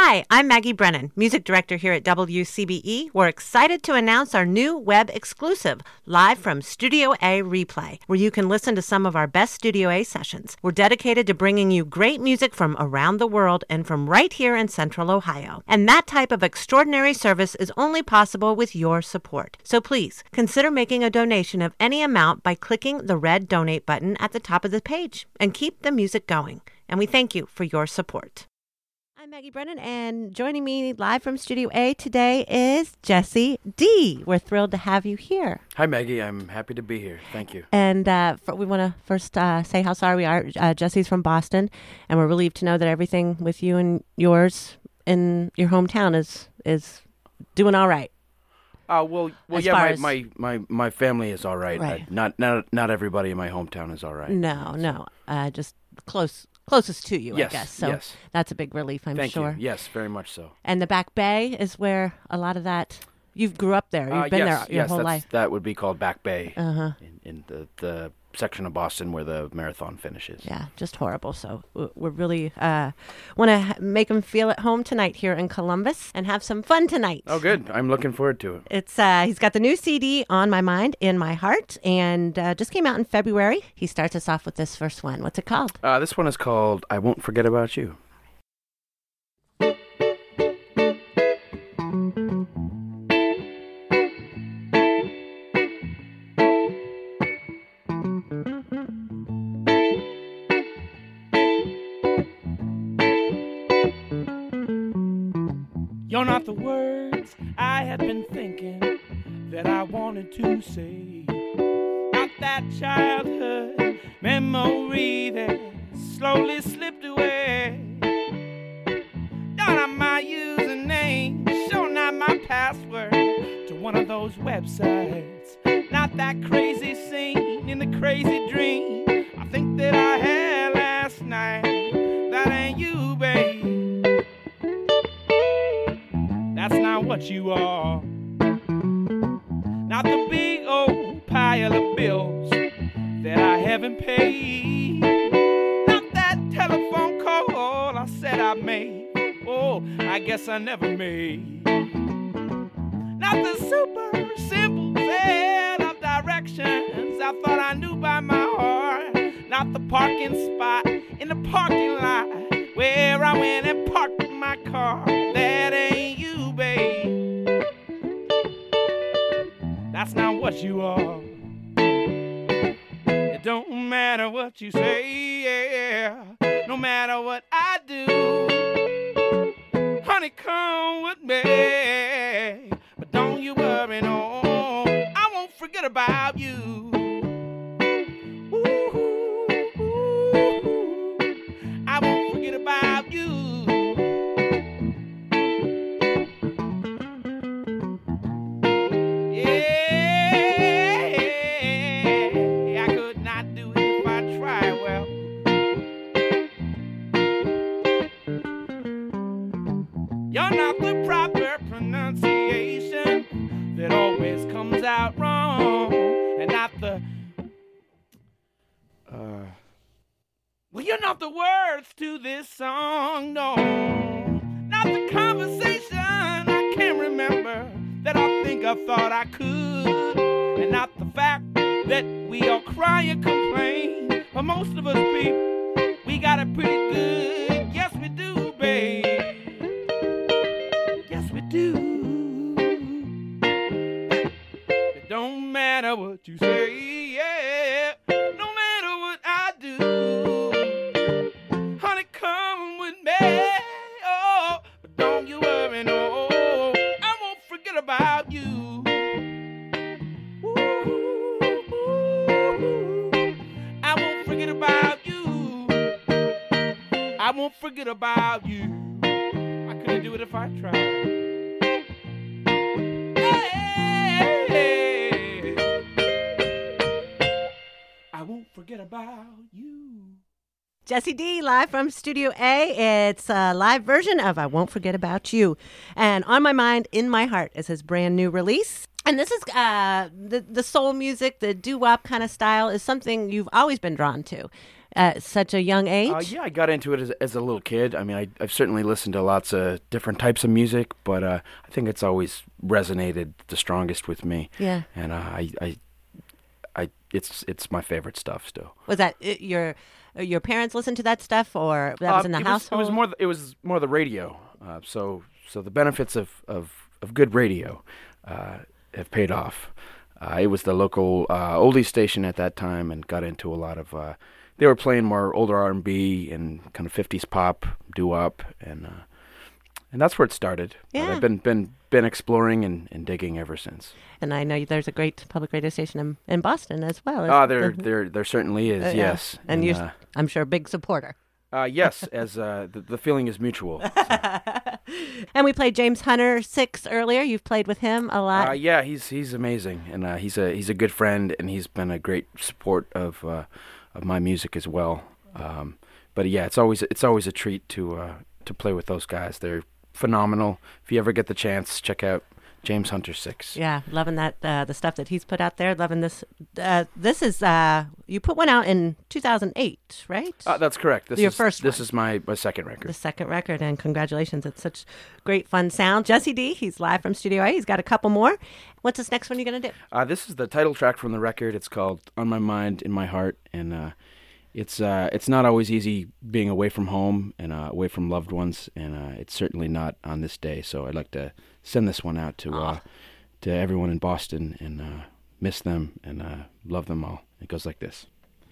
Hi, I'm Maggie Brennan, music director here at WCBE. We're excited to announce our new web exclusive, live from Studio A Replay, where you can listen to some of our best Studio A sessions. We're dedicated to bringing you great music from around the world and from right here in Central Ohio. And that type of extraordinary service is only possible with your support. So please, consider making a donation of any amount by clicking the red donate button at the top of the page and keep the music going. And we thank you for your support. I'm Maggie Brennan, and joining me live from Studio A today is Jesse D. We're thrilled to have you here. Hi, Maggie. I'm happy to be here. Thank you. And we want to first say how sorry we are. Jesse's from Boston, and we're relieved to know that everything with you and yours in your hometown is doing all right. Yeah. My family is all right. Right. Not everybody in my hometown is all right. No. Just closest to you, yes, I guess. So yes. That's a big relief, I'm Thank sure. you. Yes, very much so. And the Back Bay is where a lot of that. You grew up there. You've been there your whole life. That would be called Back Bay. Uh-huh. In the section of Boston where the marathon finishes. Yeah, just horrible. So we're really want to make them feel at home tonight here in Columbus and have some fun tonight. Oh, good. I'm looking forward to it. It's he's got the new CD, On My Mind, In My Heart, and just came out in February. He starts us off with this first one. What's it called? This one is called I Won't Forget About You. You're not the words I had been thinking that I wanted to say. Not that childhood memory that slowly slipped away. Not my username, sure not my password to one of those websites. Not that crazy scene in the crazy dream I think that I had last night. That ain't you, babe. That's not what you are. Not the big old pile of bills that I haven't paid. Not that telephone call I said I made. Oh, I guess I never made. Not the super simple set of directions I thought I knew by my heart. Not the parking spot in the parking lot where I went and parked my car. That ain't you, babe. That's not what you are. It don't matter what you say, yeah. No matter what I do, honey, come with me. But don't you worry, no, I won't forget about you. I won't forget about you. Yeah, I could not do it if I tried. Well, you're not the proper pronunciation that always comes out wrong, and not the well, you're not the words to this song, no. Not the conversation I can't remember that I think I thought I could. And not the fact that we all cry and complain. But most of us people, we got it pretty good. Yes, we do, babe. Yes, we do. It don't matter what you say, yeah. No matter what I do. Oh, but don't you worry, no, I won't forget about you. Ooh, I won't forget about you. I won't forget about you. I couldn't do it if I tried. Hey, I won't forget about you. Jesse D, live from Studio A. It's a live version of I Won't Forget About You. And On My Mind, In My Heart is his brand new release. And this is the soul music, the doo-wop kind of style is something you've always been drawn to. at such a young age? Yeah, I got into it as a little kid. I mean, I've certainly listened to lots of different types of music, but I think it's always resonated the strongest with me. Yeah. And it's my favorite stuff still. Was that your parents listened to that stuff, or that was in the household? It was more the radio. So the benefits of good radio have paid off. It was the local oldies station at that time, and got into a lot of. They were playing more older R&B and kind of 50s pop, doo-wop, and that's where it started. Yeah. But I've been exploring and digging ever since. And I know there's a great public radio station in Boston as well. There certainly is. Yes, and you're, I'm sure, a big supporter. Yes, as the feeling is mutual. So. And we played James Hunter 6 earlier. You've played with him a lot. Yeah, he's amazing, and he's a good friend, and he's been a great support of my music as well. But yeah, it's always a treat to play with those guys. They're phenomenal. If you ever get the chance, check out James Hunter 6. Yeah, loving that the stuff that he's put out there. Loving this. This is you put one out in 2008, right? That's correct. Your first one. This is my second record. The second record, and congratulations! It's such great fun sound. Jesse D, he's live from Studio A. He's got a couple more. What's this next one you're gonna do? This is the title track from the record. It's called "On My Mind, in My Heart," and it's not always easy being away from home and away from loved ones, and it's certainly not on this day. So I'd like to send this one out to everyone in Boston and miss them and love them all. It goes like this.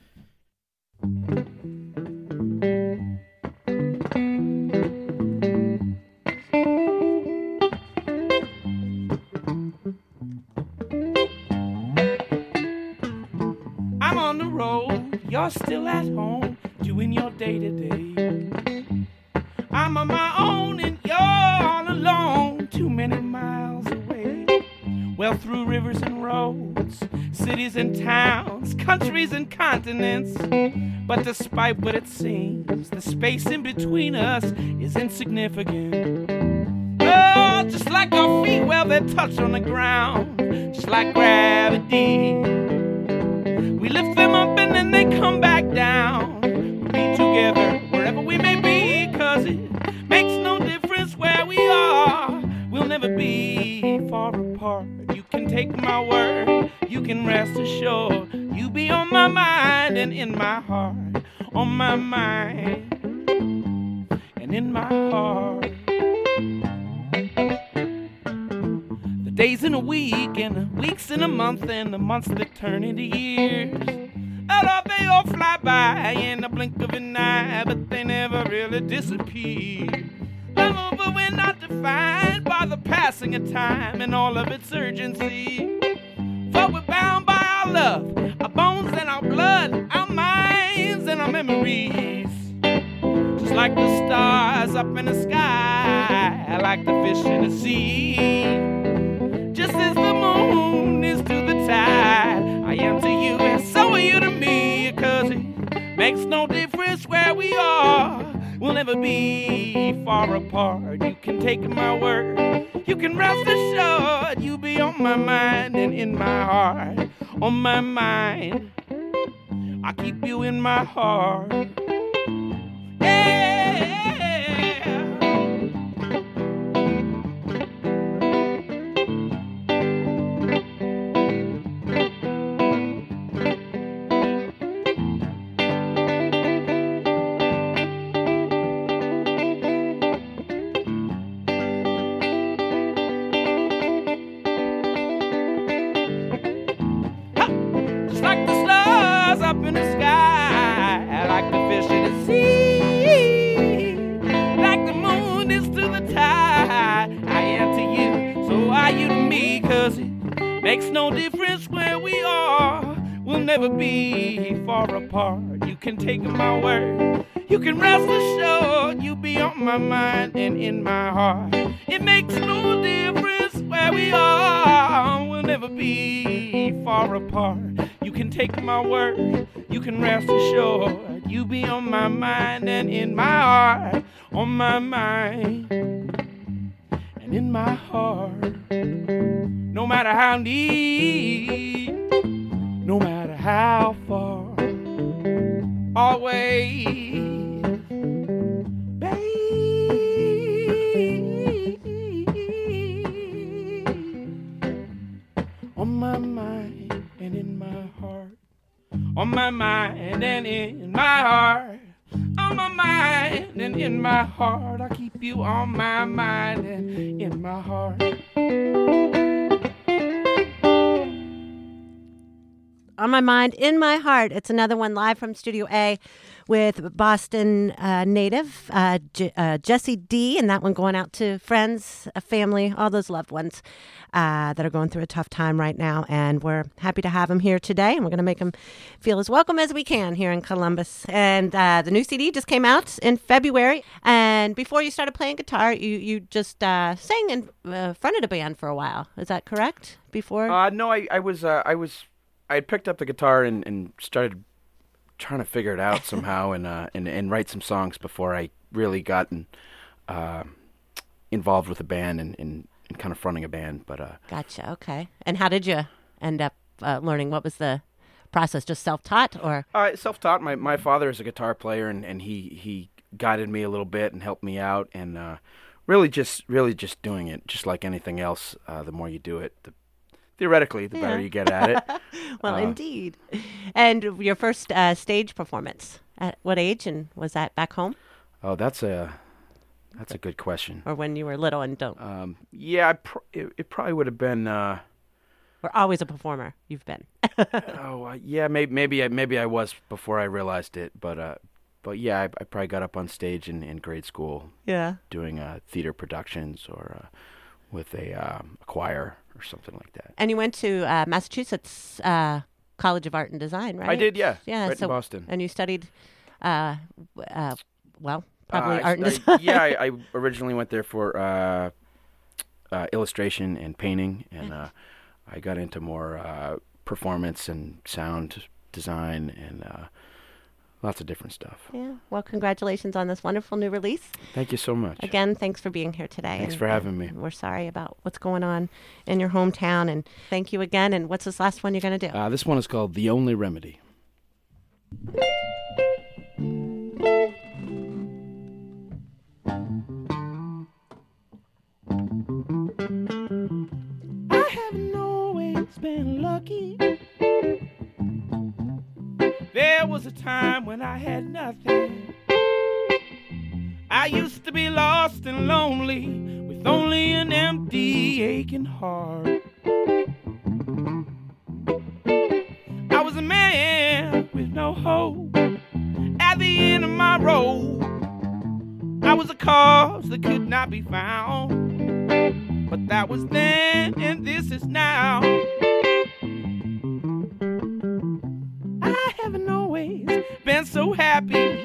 I'm on the road, you're still at home, doing your day-to-day. I'm on my own and you're all alone, too many miles away. Well, through rivers and roads, cities and towns, countries and continents. But despite what it seems, the space in between us is insignificant. Oh, just like our feet, well, they touch on the ground, just like gravity. We lift them up and then they come back down. We'll be together wherever we may be, 'cause it makes no difference where we are. We'll never be far apart. You can take my word, you can rest assured. You be on my mind and in my heart. On my mind and in my heart. The days in a week and the weeks in a month and the months that turn into years. Oh, they all fly by in the blink of an eye, but they never really disappear. Oh, but we're not defined by the passing of time and all of its urgency. For we're bound by our love, our bones and our blood, our minds and our memories. Just like the stars up in the sky, like the fish in the sea. Just as the moon is to the tide, I am to you and so are you to me. 'Cause it makes no difference where we are. We'll never be far apart. You can take my word, you can rest assured. You be on my mind and in my heart. On my mind, I keep you in my heart. Makes no difference where we are. We'll never be far apart. You can take my word, you can rest assured. You be on my mind and in my heart. It makes no difference where we are. We'll never be far apart. You can take my word, you can rest assured. You be on my mind and in my heart. On my mind and in my heart. No matter how deep, no matter how far, always my mind and in my heart. On my mind and in my heart. I keep you on my mind and in my heart. On My Mind, In My Heart. It's another one live from Studio A with Boston native Jesse D, and that one going out to friends, family, all those loved ones that are going through a tough time right now. And we're happy to have him here today, and we're going to make him feel as welcome as we can here in Columbus. And the new CD just came out in February. And before you started playing guitar, you just sang in front of the band for a while. Is that correct? Before? No, I had picked up the guitar and started trying to figure it out somehow and write some songs before I really got involved with a band and kind of fronting a band. But Gotcha. Okay. And how did you end up learning? What was the process? Just self-taught or? Self-taught. My father is a guitar player and he guided me a little bit and helped me out and really just doing it just like anything else. The more you do it, theoretically, the better you get at it. Well, indeed. And your first stage performance, at what age, and was that back home? Oh, that's a good question. Or when you were little and don't? Yeah, it probably would have been... Or always a performer, you've been. Yeah, maybe I was before I realized it, but yeah, I probably got up on stage in grade school. Yeah. Doing theater productions or with a choir or something like that. And you went to Massachusetts College of Art and Design, right? I did, yeah. Yeah, right in Boston. And you studied, probably art and design. Yeah, I originally went there for illustration and painting, and I got into more performance and sound design and lots of different stuff. Yeah. Well, congratulations on this wonderful new release. Thank you so much. Again, thanks for being here today. Thanks for having me. We're sorry about what's going on in your hometown, and thank you again. And what's this last one you're going to do? This one is called The Only Remedy. I haven't always been lucky. There was a time when I had nothing. I used to be lost and lonely with only an empty, aching heart. I was a man with no hope at the end of my road. I was a cause that could not be found, but that was then and this is now. I haven't always been so happy.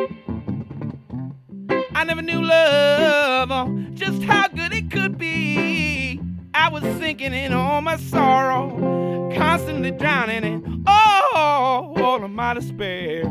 I never knew love or just how good it could be. I was sinking in all my sorrow, constantly drowning in all of my despair.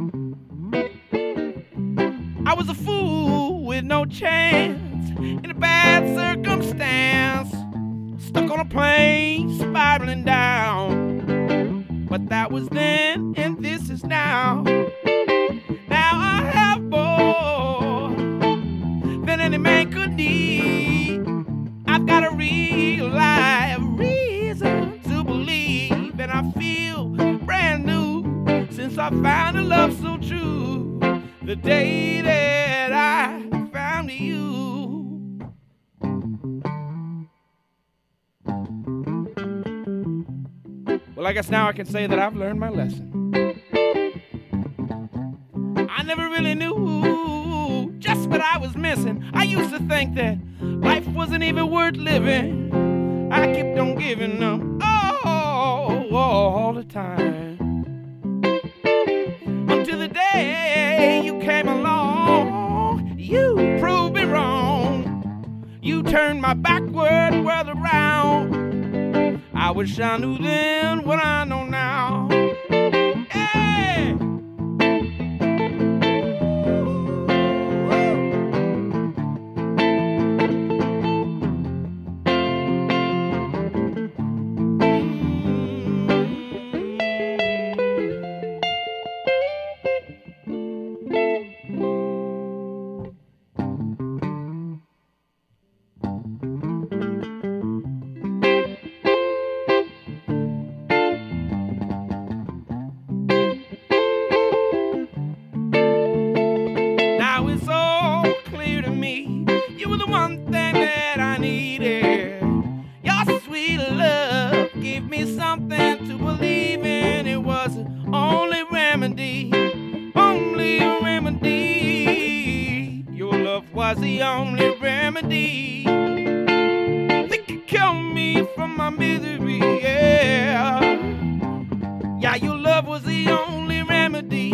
I was a fool with no chance in a bad circumstance, stuck on a plane spiraling down. But that was then and this is now. Now I have more than any man could need. I've got a real life reason to believe, and I feel brand new since I found a love so true. The day that I found you. Well, I guess now I can say that I've learned my lesson. I never really knew just what I was missing. I used to think that life wasn't even worth living. I kept on giving them all the time. Until the day you came along, you proved me wrong. You turned my backward world around. I wish I knew then what I know now. Hey! You were the one thing that I needed. Your sweet love gave me something to believe in. It was the only remedy, only remedy. Your love was the only remedy that could cure me from my misery, yeah. Yeah, your love was the only remedy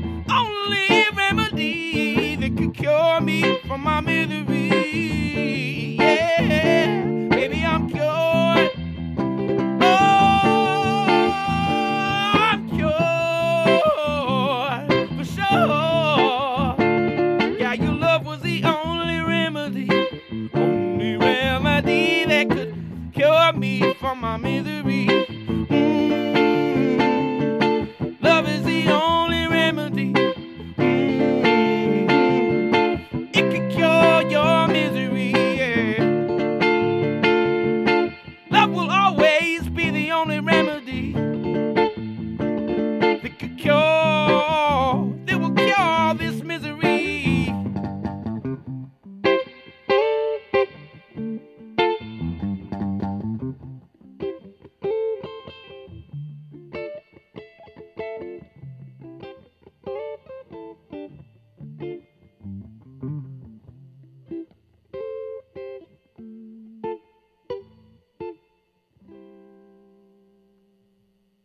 that could cure me from my misery, yeah. Baby, I'm cured. Oh, I'm cured for sure. Yeah, your love was the only remedy that could cure me from my misery.